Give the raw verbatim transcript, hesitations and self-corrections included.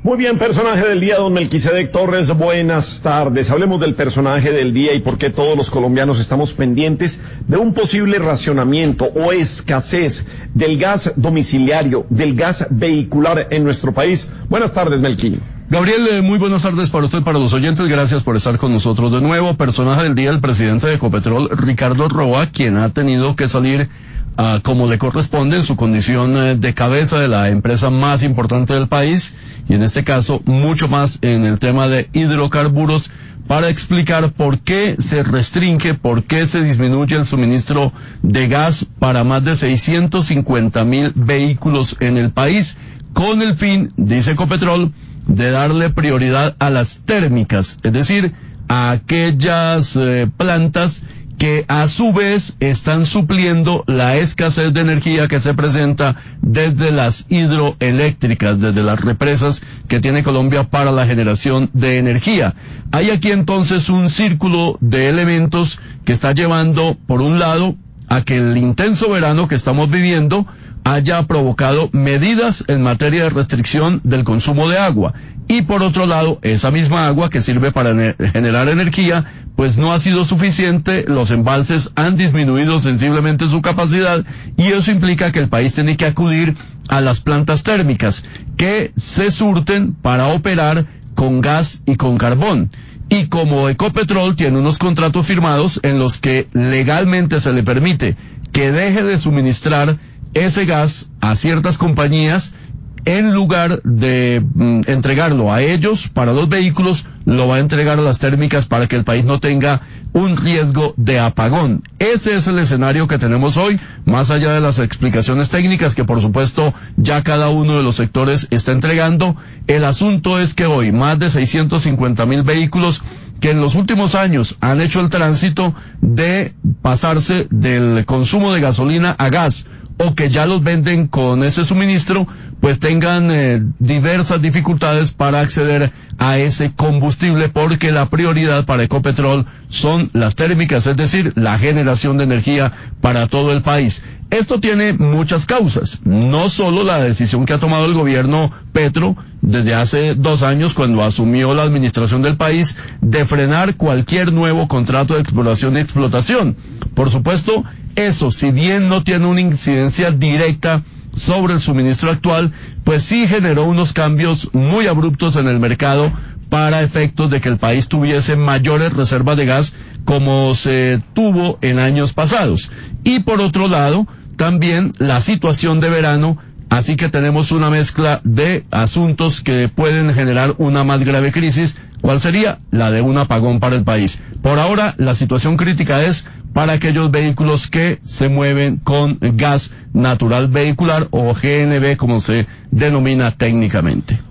Muy bien, personaje del día, don Melquisedec Torres, buenas tardes. Hablemos del personaje del día y por qué todos los colombianos estamos pendientes de un posible racionamiento o escasez del gas domiciliario, del gas vehicular en nuestro país. Buenas tardes, Melqui. Gabriel, eh, muy buenas tardes para usted, para los oyentes, gracias por estar con nosotros de nuevo. Personaje del día, el presidente de Ecopetrol, Ricardo Roa, quien ha tenido que salir Uh, como le corresponde en su condición uh, de cabeza de la empresa más importante del país, y en este caso mucho más en el tema de hidrocarburos, para explicar por qué se restringe, por qué se disminuye el suministro de gas para más de seiscientos cincuenta mil vehículos en el país, con el fin, dice Ecopetrol, de darle prioridad a las térmicas, es decir, a aquellas eh, plantas que a su vez están supliendo la escasez de energía que se presenta desde las hidroeléctricas, desde las represas que tiene Colombia para la generación de energía. Hay aquí entonces un círculo de elementos que está llevando, por un lado, a que el intenso verano que estamos viviendo haya provocado medidas en materia de restricción del consumo de agua. Y por otro lado, esa misma agua que sirve para generar energía, pues no ha sido suficiente, los embalses han disminuido sensiblemente su capacidad, y eso implica que el país tiene que acudir a las plantas térmicas, que se surten para operar con gas y con carbón. Y como Ecopetrol tiene unos contratos firmados en los que legalmente se le permite que deje de suministrar ese gas a ciertas compañías, en lugar de mm, entregarlo a ellos para los vehículos, lo va a entregar a las térmicas para que el país no tenga un riesgo de apagón. Ese es el escenario que tenemos hoy, más allá de las explicaciones técnicas que por supuesto ya cada uno de los sectores está entregando. El asunto es que hoy más de seiscientos cincuenta mil vehículos que en los últimos años han hecho el tránsito de pasarse del consumo de gasolina a gas, o que ya los venden con ese suministro, pues tengan eh, diversas dificultades para acceder a ese combustible, porque la prioridad para Ecopetrol son las térmicas, es decir, la generación de energía para todo el país. Esto tiene muchas causas, no solo la decisión que ha tomado el gobierno Petro desde hace dos años, cuando asumió la administración del país, de frenar cualquier nuevo contrato de exploración y explotación. Por supuesto, eso, si bien no tiene una incidencia directa sobre el suministro actual, pues sí generó unos cambios muy abruptos en el mercado para efectos de que el país tuviese mayores reservas de gas como se tuvo en años pasados. Y por otro lado, también la situación de verano, así que tenemos una mezcla de asuntos que pueden generar una más grave crisis. ¿Cuál sería? La de un apagón para el país. Por ahora, la situación crítica es para aquellos vehículos que se mueven con gas natural vehicular, o G N V como se denomina técnicamente.